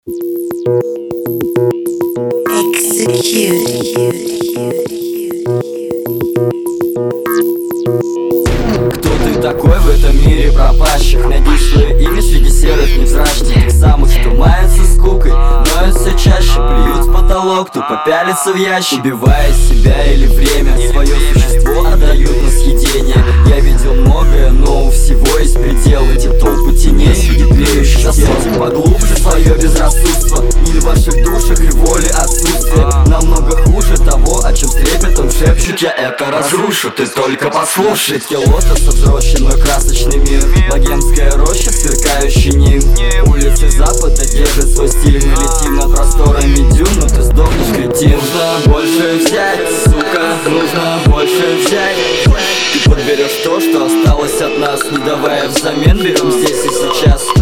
Кто ты такой в этом мире пропащих? Найди свое имя среди серых невзрачных, тех самых, что маются скукой, ноют все чаще, плюют в потолок, тупо пялятся в ящик, убивая себя или время. Свое существо отдают на съедение. Я видел многое, но у всего есть предел. Эти толпы теней среди тлеющих. Засуньте поглубже свое безрассудство. Не в ваших душах и воле отсутствие. Намного хуже того, о чем с трепетом шепчут. Я это разрушу, ты только послушай. Цветки лотоса взросший мой красочный мир. Богемская роща, сверкающий ним. Улицы запада держат свой стиль. Мы летим над просторами дюн, но ты сдохнешь, кретин. Нужно больше взять, сука, нужно больше взять. Ты подберешь то, что осталось от нас, не давая взамен, берем здесь и сейчас.